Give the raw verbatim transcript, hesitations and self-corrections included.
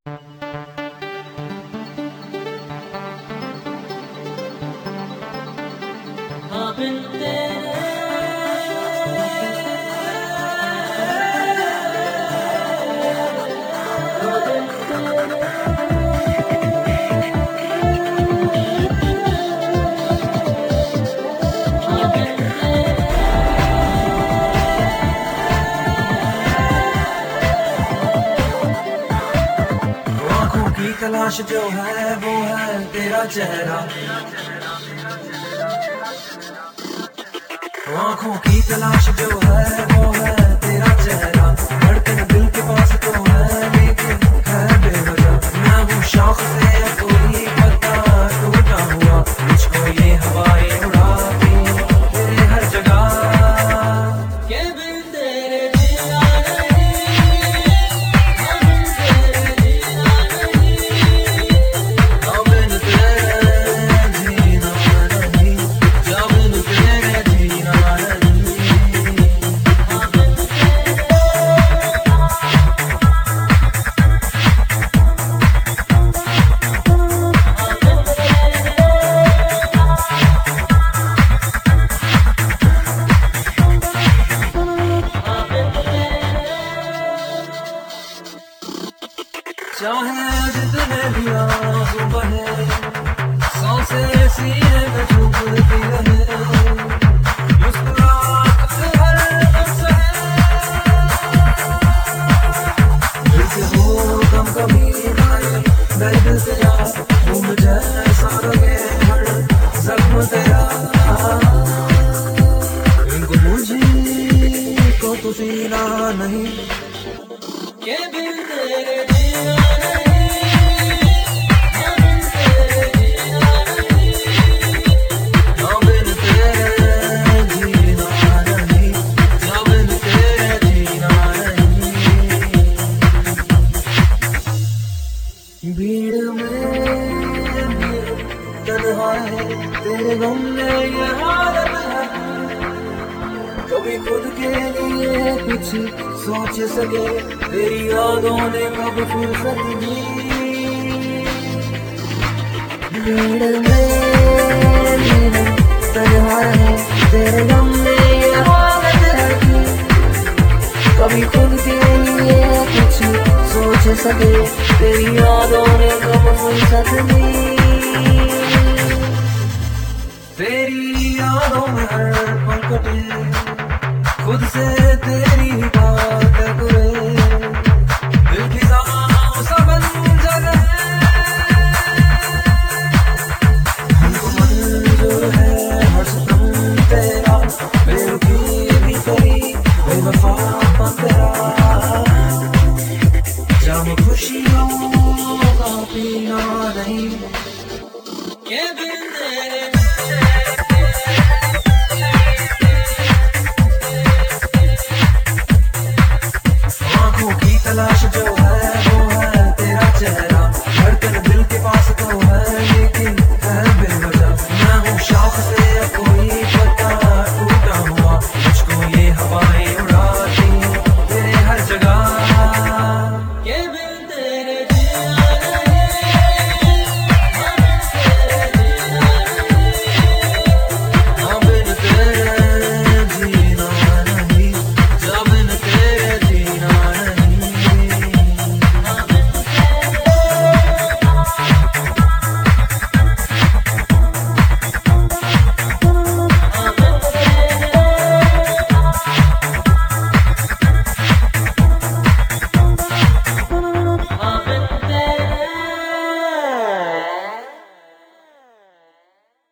हाँ बिन तेरे हाँ बिन तेरे हाँ बिन आँखों की तलाश जो है वो है तेरा चेहरा। आँखों की तलाश जो है वो है तेरा चेहरा। धड़कन दिल के पास तो है लेकिन है बेवजह। मैं हूँ शौक से कोई पता टूटा हुआ, मुझको ये हवाएं उड़ाती तेरे हर जगह। के बिन तेरे जीना नहीं, हाँ बिन तेरे जीना नहीं, हाँ बिन तेरे जीना नहीं, जा बिन तेरे जीना नहीं। हाँ बिन तेरे हाँ बिन तेरे हाँ बिन तेरे चाहे जितने भी आंसू बहे, सांसें सीने में चुभती रहे, मुस्कुराहट हर लम्हे दिल से हो गम कभी आए, दर्द तेरा घूम जैसा लगे हर जख्म तेरा। इनको मुझे को तो सीना नहीं, के बिन तेरे जीना नहीं, हाँ बिन तेरे जीना नहीं, ना बिन तेरे जीना नहीं, ना बिन तेरे जीना नहीं। भीड़ में भीड़ तन्हा है, तेरे गम में ये हालत है। कभी खुद के लिए कुछ सोच सके, तेरी यादों ने कब फुर्सत दी। भीड़ में भीड़ तन्हा है, तेरे गम में ये हालत है कि कभी खुद के लिए कुछ सोच सके, तेरी यादों ने कब फुर्सत दी। तेरी यादों में हर पल कटे, खुद से तेरी बात करे, दिल की सांस सा बंजर है। हमको मंजूर है हर सितम तेरा, बेरुखी भी तेरी बेवफा तेरा। जाम खुशियों का पीना नहीं, के बिन